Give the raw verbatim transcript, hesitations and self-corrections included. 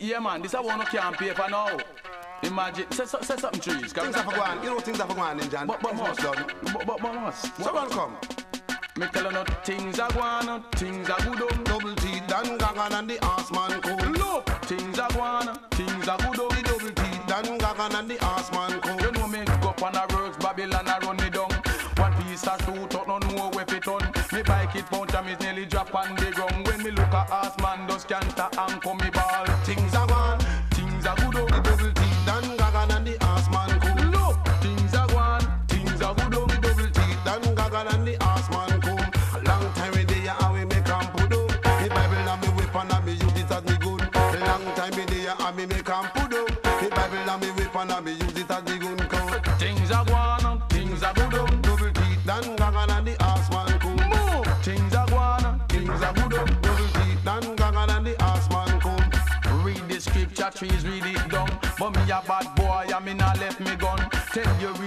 Yeah, man, this I want to can't pay for now. Imagine, say, say, say something trees. Things are for going, you know things are for going, Ninja. But, but, must but, but, but, but, must. So run come. Me tell you no things are going, things are good on. Double teeth and gagan and the ass man come. Look, things are going, things are good on. The double teeth and gagan and the ass man come. You know me go up on the works, Babylon a run me down. One piece of shoot out, no know where it on. Me bike it punch and me nearly drop on the ground. When me look at ass man, does canter and come me ball. Things are gone, things are good on. The double teeth and gagan and the ass man come. Look, things are gone, things are good on. The double teeth and gagan and the ass man come. A long time we there and we make am put up. The Bible and me weapon and me use it as me gun. A long time we there and me make am put up. The Bible and me weapon and me use it as me gun. Come. Things are gone, things are good on. Double teeth and gagan and the ass man come. Move. Things are gone, things are good on. Double teeth and gagan and the ass man come. Read the scripture, trees read it down. But me a bad boy and me not left me gun. Tell you